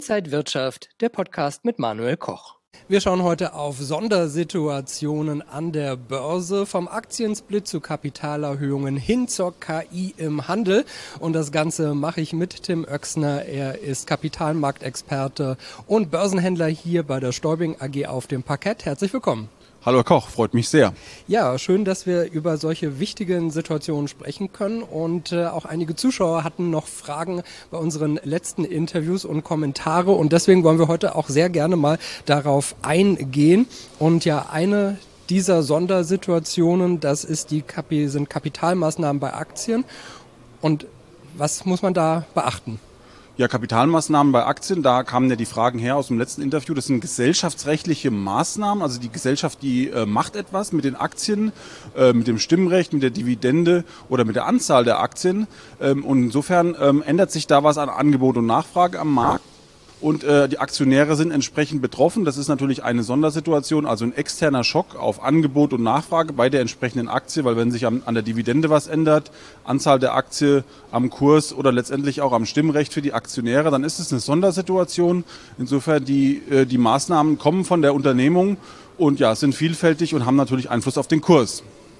Inside Wirtschaft, der Podcast mit Manuel Koch. Wir schauen heute auf Sondersituationen an der Börse, vom Aktiensplit zu Kapitalerhöhungen hin zur KI im Handel. Und das Ganze mache ich mit Tim Oechsner. Er ist Kapitalmarktexperte und Börsenhändler hier bei der Stäubing AG auf dem Parkett. Herzlich willkommen. Hallo Herr Koch, freut mich sehr. Ja, schön, dass wir über solche wichtigen Situationen sprechen können, und auch einige Zuschauer hatten noch Fragen bei unseren letzten Interviews und Kommentare, und deswegen wollen wir heute auch sehr gerne mal darauf eingehen. Und ja, eine dieser Sondersituationen, das ist sind Kapitalmaßnahmen bei Aktien. Und was muss man da beachten? Ja, Kapitalmaßnahmen bei Aktien, da kamen ja die Fragen her aus dem letzten Interview. Das sind gesellschaftsrechtliche Maßnahmen. Also die Gesellschaft, die macht etwas mit den Aktien, mit dem Stimmrecht, mit der Dividende oder mit der Anzahl der Aktien. Und insofern ändert sich da was an Angebot und Nachfrage am Markt. Und die Aktionäre sind entsprechend betroffen. Das ist natürlich eine Sondersituation, also ein externer Schock auf Angebot und Nachfrage bei der entsprechenden Aktie, weil wenn sich an der Dividende was ändert, Anzahl der Aktie, am Kurs oder letztendlich auch am Stimmrecht für die Aktionäre, dann ist es eine Sondersituation. Insofern die Maßnahmen kommen von der Unternehmung und ja, sind vielfältig und haben natürlich Einfluss auf den Kurs.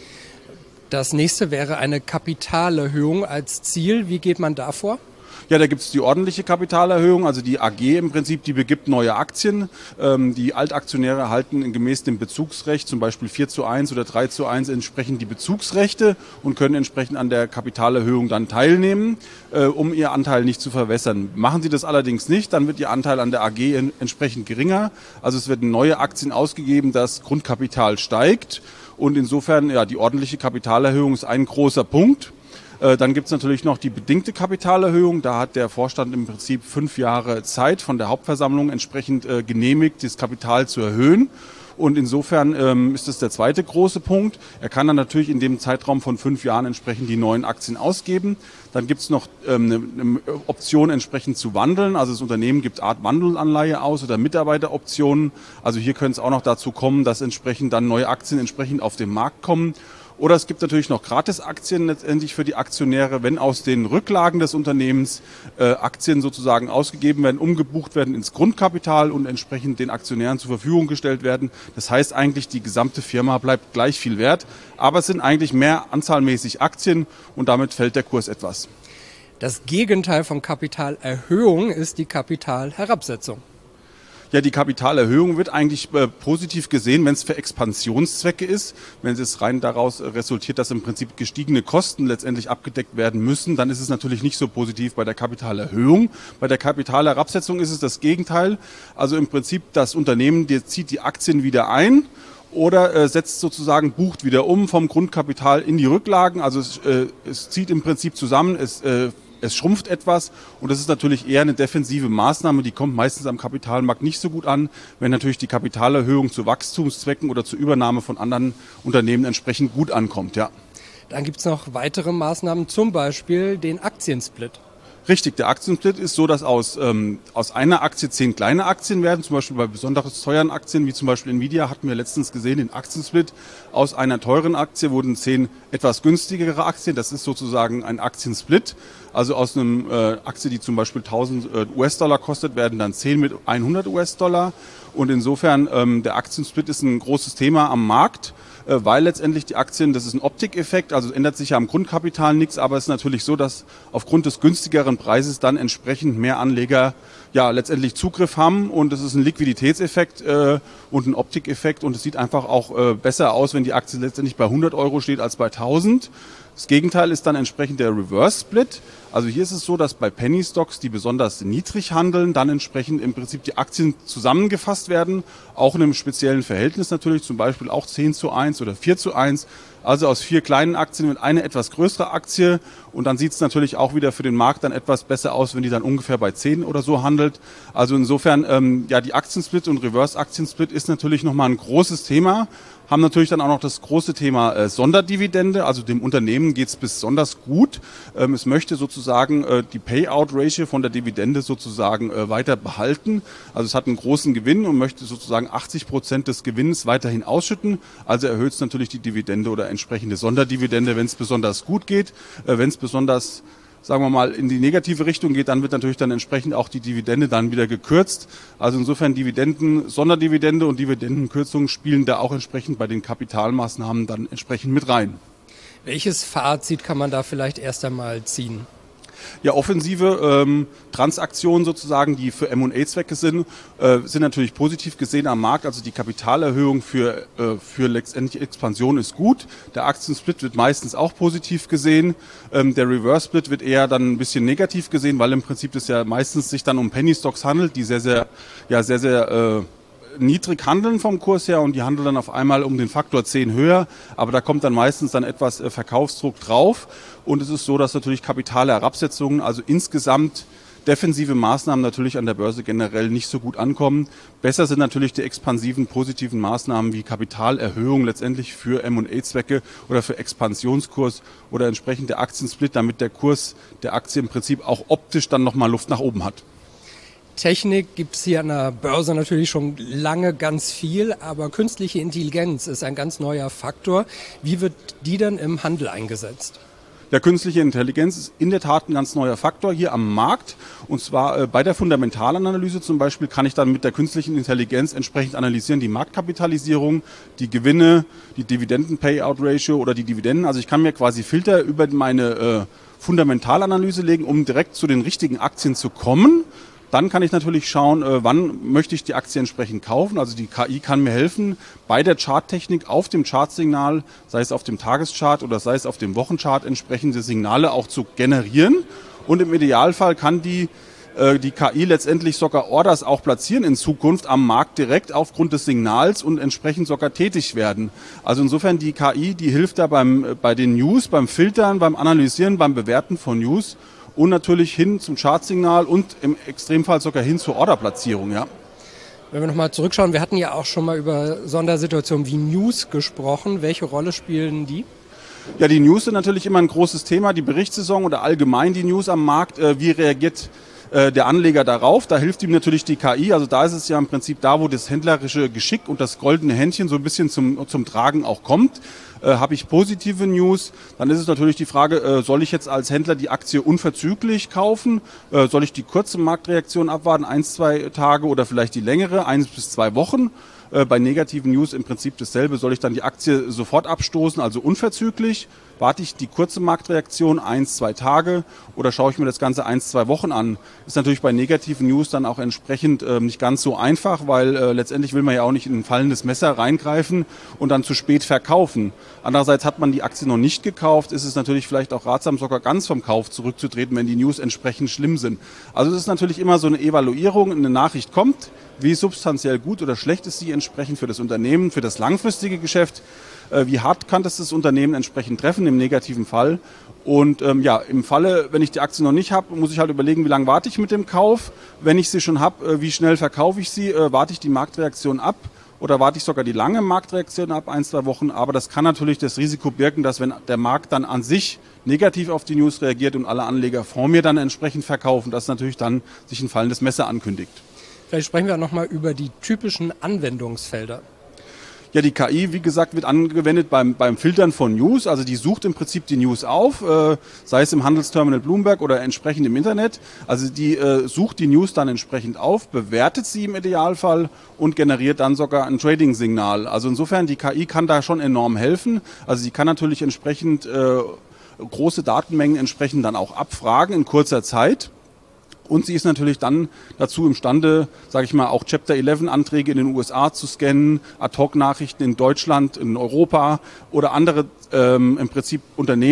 Das nächste wäre eine Kapitalerhöhung als Ziel. Wie geht man da vor? Ja, da gibt es die ordentliche Kapitalerhöhung, also die AG im Prinzip, die begibt neue Aktien. Die Altaktionäre erhalten gemäß dem Bezugsrecht, zum Beispiel 4:1 oder 3:1 entsprechend die Bezugsrechte und können entsprechend an der Kapitalerhöhung dann teilnehmen, um ihr Anteil nicht zu verwässern. Machen sie das allerdings nicht, dann wird ihr Anteil an der AG entsprechend geringer. Also es werden neue Aktien ausgegeben, das Grundkapital steigt, und insofern, ja, die ordentliche Kapitalerhöhung ist ein großer Punkt. Dann gibt es natürlich noch die bedingte Kapitalerhöhung. Da hat der Vorstand im Prinzip 5 Jahre Zeit von der Hauptversammlung entsprechend genehmigt, das Kapital zu erhöhen. Und insofern ist das der zweite große Punkt. Er kann dann natürlich in dem Zeitraum von 5 Jahren entsprechend die neuen Aktien ausgeben. Dann gibt es noch eine Option entsprechend zu wandeln. Also das Unternehmen gibt Art Wandelanleihe aus oder Mitarbeiteroptionen. Also hier könnte es auch noch dazu kommen, dass entsprechend dann neue Aktien entsprechend auf den Markt kommen. Oder es gibt natürlich noch Gratisaktien letztendlich für die Aktionäre, wenn aus den Rücklagen des Unternehmens Aktien sozusagen ausgegeben werden, umgebucht werden ins Grundkapital und entsprechend den Aktionären zur Verfügung gestellt werden. Das heißt eigentlich, die gesamte Firma bleibt gleich viel wert, aber es sind eigentlich mehr anzahlmäßig Aktien und damit fällt der Kurs etwas. Das Gegenteil von Kapitalerhöhung ist die Kapitalherabsetzung. Ja, die Kapitalerhöhung wird eigentlich positiv gesehen, wenn es für Expansionszwecke ist. Wenn es rein daraus resultiert, dass im Prinzip gestiegene Kosten letztendlich abgedeckt werden müssen, dann ist es natürlich nicht so positiv bei der Kapitalerhöhung. Bei der Kapitalherabsetzung ist es das Gegenteil. Also im Prinzip das Unternehmen zieht die Aktien wieder ein oder setzt sozusagen, bucht wieder um vom Grundkapital in die Rücklagen. Also es zieht im Prinzip zusammen, es schrumpft etwas, und das ist natürlich eher eine defensive Maßnahme, die kommt meistens am Kapitalmarkt nicht so gut an, wenn natürlich die Kapitalerhöhung zu Wachstumszwecken oder zur Übernahme von anderen Unternehmen entsprechend gut ankommt. Ja. Dann gibt es noch weitere Maßnahmen, zum Beispiel den Aktiensplit. Richtig, der Aktiensplit ist so, dass aus einer Aktie 10 kleine Aktien werden, zum Beispiel bei besonders teuren Aktien, wie zum Beispiel Nvidia, hatten wir letztens gesehen, den Aktiensplit. Aus einer teuren Aktie wurden 10 etwas günstigere Aktien, das ist sozusagen ein Aktiensplit. Also aus einer Aktie, die zum Beispiel 1000 US-Dollar kostet, werden dann 10 mit 100 US-Dollar. Und insofern, der Aktiensplit ist ein großes Thema am Markt, weil letztendlich die Aktien, das ist ein Optikeffekt, also ändert sich ja am Grundkapital nichts, aber es ist natürlich so, dass aufgrund des günstigeren Preises dann entsprechend mehr Anleger ja letztendlich Zugriff haben, und das ist ein Liquiditätseffekt und ein Optikeffekt, und es sieht einfach auch besser aus, wenn die Aktie letztendlich bei 100 Euro steht als bei 1000. Das Gegenteil ist dann entsprechend der Reverse Split. Also hier ist es so, dass bei Penny Stocks, die besonders niedrig handeln, dann entsprechend im Prinzip die Aktien zusammengefasst werden, auch in einem speziellen Verhältnis natürlich, zum Beispiel auch 10:1 oder 4:1. Also aus 4 kleinen Aktien wird eine etwas größere Aktie, und dann sieht es natürlich auch wieder für den Markt dann etwas besser aus, wenn die dann ungefähr bei 10 oder so handelt. Also insofern, ja, die Aktiensplit und Reverse-Aktiensplit ist natürlich nochmal ein großes Thema. Haben natürlich dann auch noch das große Thema Sonderdividende, also dem Unternehmen geht es besonders gut. Es möchte sozusagen die Payout-Ratio von der Dividende sozusagen weiter behalten. Also es hat einen großen Gewinn und möchte sozusagen 80% des Gewinns weiterhin ausschütten. Also erhöht es natürlich die Dividende oder entsprechende Sonderdividende, wenn es besonders gut geht. Wenn es besonders sagen wir mal, in die negative Richtung geht, dann wird natürlich dann entsprechend auch die Dividende dann wieder gekürzt. Also insofern Dividenden, Sonderdividende und Dividendenkürzungen spielen da auch entsprechend bei den Kapitalmaßnahmen dann entsprechend mit rein. Welches Fazit kann man da vielleicht erst einmal ziehen? Ja, offensive Transaktionen sozusagen, die für M&A-Zwecke sind natürlich positiv gesehen am Markt. Also die Kapitalerhöhung für letztendlich Expansion ist gut. Der Aktiensplit wird meistens auch positiv gesehen. Der Reverse-Split wird eher dann ein bisschen negativ gesehen, weil im Prinzip das ja meistens sich dann um Penny-Stocks handelt, die sehr niedrig handeln vom Kurs her und die handeln dann auf einmal um den Faktor 10 höher, aber da kommt dann meistens dann etwas Verkaufsdruck drauf und es ist so, dass natürlich Kapitalherabsetzungen, also insgesamt defensive Maßnahmen natürlich an der Börse generell nicht so gut ankommen. Besser sind natürlich die expansiven, positiven Maßnahmen wie Kapitalerhöhung letztendlich für M&A-Zwecke oder für Expansionskurs oder entsprechend der Aktiensplit, damit der Kurs der Aktie im Prinzip auch optisch dann nochmal Luft nach oben hat. Technik gibt es hier an der Börse natürlich schon lange ganz viel, aber künstliche Intelligenz ist ein ganz neuer Faktor. Wie wird die denn im Handel eingesetzt? Ja, künstliche Intelligenz ist in der Tat ein ganz neuer Faktor hier am Markt. Und zwar bei der Fundamentalanalyse zum Beispiel kann ich dann mit der künstlichen Intelligenz entsprechend analysieren die Marktkapitalisierung, die Gewinne, die Dividenden-Payout-Ratio oder die Dividenden. Also ich kann mir quasi Filter über meine Fundamentalanalyse legen, um direkt zu den richtigen Aktien zu kommen. Dann kann ich natürlich schauen, wann möchte ich die Aktie entsprechend kaufen. Also die KI kann mir helfen, bei der Charttechnik auf dem Chartsignal, sei es auf dem Tageschart oder sei es auf dem Wochenchart, entsprechende Signale auch zu generieren. Und im Idealfall kann die KI letztendlich sogar Orders auch platzieren in Zukunft am Markt direkt aufgrund des Signals und entsprechend sogar tätig werden. Also insofern die KI, die hilft da bei den News, beim Filtern, beim Analysieren, beim Bewerten von News. Und natürlich hin zum Chartsignal und im Extremfall sogar hin zur Orderplatzierung, ja. Wenn wir nochmal zurückschauen, wir hatten ja auch schon mal über Sondersituationen wie News gesprochen. Welche Rolle spielen die? Ja, die News sind natürlich immer ein großes Thema, die Berichtssaison oder allgemein die News am Markt. Wie reagiert der Anleger darauf? Da hilft ihm natürlich die KI. Also da ist es ja im Prinzip da, wo das händlerische Geschick und das goldene Händchen so ein bisschen zum Tragen auch kommt. Habe ich positive News, dann ist es natürlich die Frage, soll ich jetzt als Händler die Aktie unverzüglich kaufen? Soll ich die kurze Marktreaktion abwarten, 1-2 Tage oder vielleicht die längere, 1 bis 2 Wochen? Bei negativen News im Prinzip dasselbe. Soll ich dann die Aktie sofort abstoßen, also unverzüglich? Warte ich die kurze Marktreaktion 1-2 Tage oder schaue ich mir das Ganze 1-2 Wochen an? Ist natürlich bei negativen News dann auch entsprechend nicht ganz so einfach, weil letztendlich will man ja auch nicht in ein fallendes Messer reingreifen und dann zu spät verkaufen. Andererseits hat man die Aktie noch nicht gekauft, ist es natürlich vielleicht auch ratsam, sogar ganz vom Kauf zurückzutreten, wenn die News entsprechend schlimm sind. Also es ist natürlich immer so eine Evaluierung, eine Nachricht kommt, wie substanziell gut oder schlecht ist sie entsprechend für das Unternehmen, für das langfristige Geschäft. Wie hart kann das Unternehmen entsprechend treffen im negativen Fall. Und im Falle, wenn ich die Aktie noch nicht habe, muss ich halt überlegen, wie lange warte ich mit dem Kauf. Wenn ich sie schon habe, wie schnell verkaufe ich sie, warte ich die Marktreaktion ab oder warte ich sogar die lange Marktreaktion ab, 1-2 Wochen. Aber das kann natürlich das Risiko birken, dass wenn der Markt dann an sich negativ auf die News reagiert und alle Anleger vor mir dann entsprechend verkaufen, dass natürlich dann sich ein fallendes Messer ankündigt. Vielleicht sprechen wir auch nochmal über die typischen Anwendungsfelder. Ja, die KI, wie gesagt, wird angewendet beim Filtern von News. Also die sucht im Prinzip die News auf, sei es im Handelsterminal Bloomberg oder entsprechend im Internet. Also die sucht die News dann entsprechend auf, bewertet sie im Idealfall und generiert dann sogar ein Trading-Signal. Also insofern, die KI kann da schon enorm helfen. Also sie kann natürlich entsprechend große Datenmengen entsprechend dann auch abfragen in kurzer Zeit. Und sie ist natürlich dann dazu imstande, sage ich mal, auch Chapter 11 Anträge in den USA zu scannen, Ad-Hoc-Nachrichten in Deutschland, in Europa oder andere im Prinzip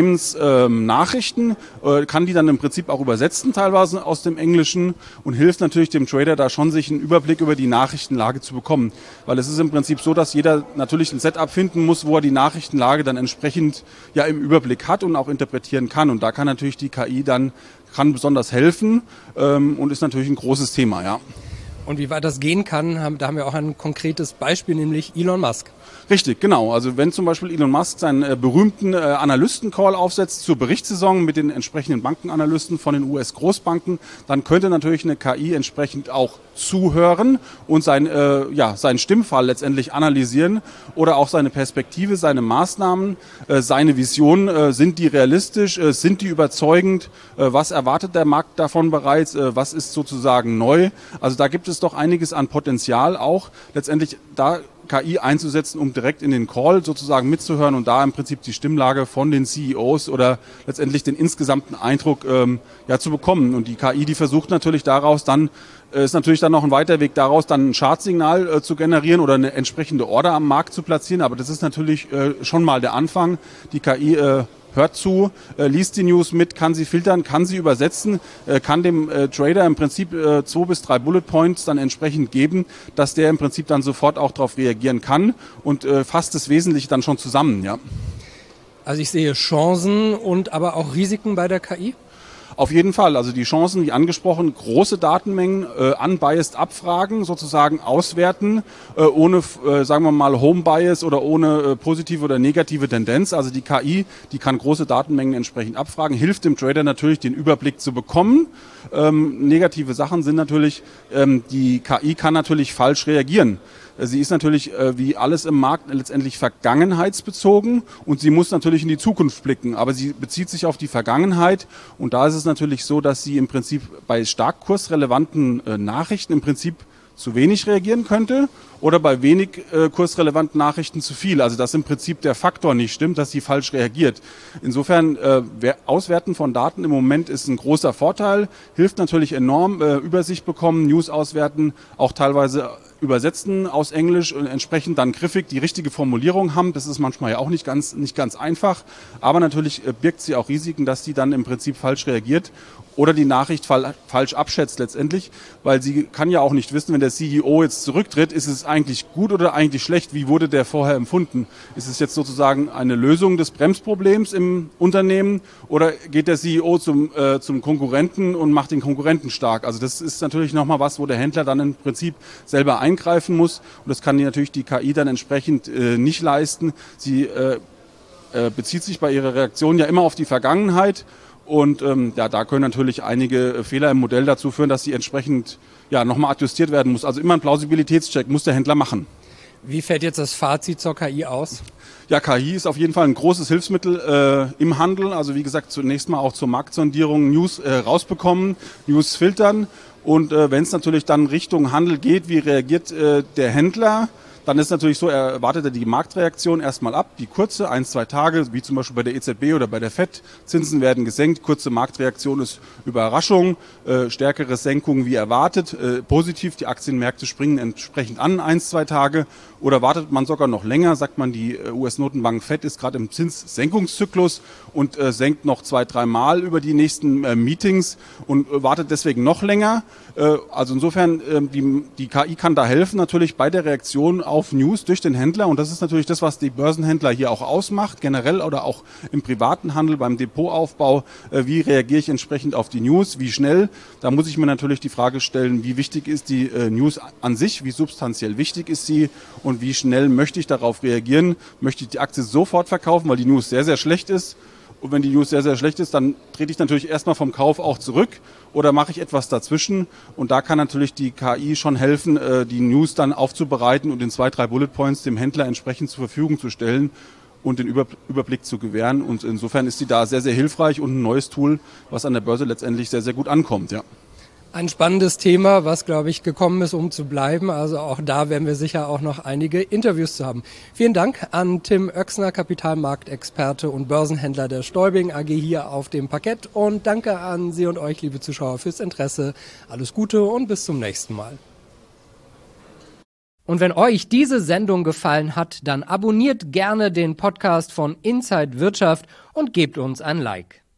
Unternehmensnachrichten, kann die dann im Prinzip auch übersetzen teilweise aus dem Englischen und hilft natürlich dem Trader da schon, sich einen Überblick über die Nachrichtenlage zu bekommen. Weil es ist im Prinzip so, dass jeder natürlich ein Setup finden muss, wo er die Nachrichtenlage dann entsprechend ja im Überblick hat und auch interpretieren kann. Und da kann natürlich die KI dann besonders helfen und ist natürlich ein großes Thema, ja. Und wie weit das gehen kann, da haben wir auch ein konkretes Beispiel, nämlich Elon Musk. Richtig, genau. Also wenn zum Beispiel Elon Musk seinen berühmten Analysten-Call aufsetzt zur Berichtssaison mit den entsprechenden Bankenanalysten von den US-Großbanken, dann könnte natürlich eine KI entsprechend auch zuhören und seinen Stimmfall letztendlich analysieren oder auch seine Perspektive, seine Maßnahmen, seine Visionen. Sind die realistisch? Sind die überzeugend? Was erwartet der Markt davon bereits? Was ist sozusagen neu? Also da gibt es doch einiges an Potenzial auch letztendlich da KI einzusetzen, um direkt in den Call sozusagen mitzuhören und da im Prinzip die Stimmlage von den CEOs oder letztendlich den insgesamten Eindruck zu bekommen. Und die KI, die versucht natürlich daraus dann, ist natürlich dann noch ein weiter Weg daraus, dann ein Chartsignal zu generieren oder eine entsprechende Order am Markt zu platzieren. Aber das ist natürlich schon mal der Anfang. Die KI hört zu, liest die News mit, kann sie filtern, kann sie übersetzen, kann dem Trader im Prinzip 2 bis 3 Bullet Points dann entsprechend geben, dass der im Prinzip dann sofort auch darauf reagieren kann und fasst das Wesentliche dann schon zusammen. Ja. Also ich sehe Chancen und aber auch Risiken bei der KI? Auf jeden Fall, also die Chancen, wie angesprochen, große Datenmengen, unbiased abfragen, sozusagen auswerten, ohne, sagen wir mal, Home Bias oder ohne positive oder negative Tendenz. Also die KI, die kann große Datenmengen entsprechend abfragen, hilft dem Trader natürlich, den Überblick zu bekommen. Negative Sachen sind natürlich, die KI kann natürlich falsch reagieren. Sie ist natürlich, wie alles im Markt, letztendlich vergangenheitsbezogen und sie muss natürlich in die Zukunft blicken. Aber sie bezieht sich auf die Vergangenheit und da ist es natürlich so, dass sie im Prinzip bei stark kursrelevanten Nachrichten im Prinzip zu wenig reagieren könnte oder bei wenig kursrelevanten Nachrichten zu viel. Also dass im Prinzip der Faktor nicht stimmt, dass sie falsch reagiert. Insofern Auswerten von Daten im Moment ist ein großer Vorteil, hilft natürlich enorm, Übersicht bekommen, News auswerten, auch teilweise übersetzen aus Englisch und entsprechend dann griffig die richtige Formulierung haben. Das ist manchmal ja auch nicht ganz einfach. Aber natürlich birgt sie auch Risiken, dass die dann im Prinzip falsch reagiert oder die Nachricht falsch abschätzt letztendlich, weil sie kann ja auch nicht wissen, wenn der CEO jetzt zurücktritt, ist es eigentlich gut oder eigentlich schlecht? Wie wurde der vorher empfunden? Ist es jetzt sozusagen eine Lösung des Bremsproblems im Unternehmen oder geht der CEO zum Konkurrenten und macht den Konkurrenten stark? Also das ist natürlich nochmal was, wo der Händler dann im Prinzip selber eingreifen muss und das kann natürlich die KI dann entsprechend nicht leisten. Sie bezieht sich bei ihrer Reaktion ja immer auf die Vergangenheit und da können natürlich einige Fehler im Modell dazu führen, dass sie entsprechend nochmal adjustiert werden muss. Also immer ein Plausibilitätscheck muss der Händler machen. Wie fällt jetzt das Fazit zur KI aus? Ja, KI ist auf jeden Fall ein großes Hilfsmittel im Handel. Also wie gesagt, zunächst mal auch zur Marktsondierung News rausbekommen, News filtern. Und wenn es natürlich dann Richtung Handel geht, wie reagiert der Händler? Dann ist natürlich so, er wartet er die Marktreaktion erstmal ab, die kurze, 1-2 Tage, wie zum Beispiel bei der EZB oder bei der FED. Zinsen werden gesenkt, kurze Marktreaktion ist Überraschung, stärkere Senkungen wie erwartet, positiv, die Aktienmärkte springen entsprechend an, 1-2 Tage. Oder wartet man sogar noch länger, sagt man, die US-Notenbank FED ist gerade im Zinssenkungszyklus und senkt noch 2-3 Mal über die nächsten Meetings und wartet deswegen noch länger. Also insofern, die KI kann da helfen natürlich bei der Reaktion auf News durch den Händler und das ist natürlich das, was die Börsenhändler hier auch ausmacht, generell oder auch im privaten Handel, beim Depotaufbau. Wie reagiere ich entsprechend auf die News, wie schnell? Da muss ich mir natürlich die Frage stellen, wie wichtig ist die News an sich, wie substanziell wichtig ist sie und wie schnell möchte ich darauf reagieren? Möchte ich die Aktie sofort verkaufen, weil die News sehr, sehr schlecht ist? Und wenn die News sehr, sehr schlecht ist, dann trete ich natürlich erstmal vom Kauf auch zurück oder mache ich etwas dazwischen. Und da kann natürlich die KI schon helfen, die News dann aufzubereiten und in 2-3 Bullet Points dem Händler entsprechend zur Verfügung zu stellen und den Überblick zu gewähren. Und insofern ist sie da sehr, sehr hilfreich und ein neues Tool, was an der Börse letztendlich sehr, sehr gut ankommt. Ja. Ein spannendes Thema, was, glaube ich, gekommen ist, um zu bleiben. Also auch da werden wir sicher auch noch einige Interviews zu haben. Vielen Dank an Tim Oechsner, Kapitalmarktexperte und Börsenhändler der Stäubing AG hier auf dem Parkett. Und danke an Sie und euch, liebe Zuschauer, fürs Interesse. Alles Gute und bis zum nächsten Mal. Und wenn euch diese Sendung gefallen hat, dann abonniert gerne den Podcast von Inside Wirtschaft und gebt uns ein Like.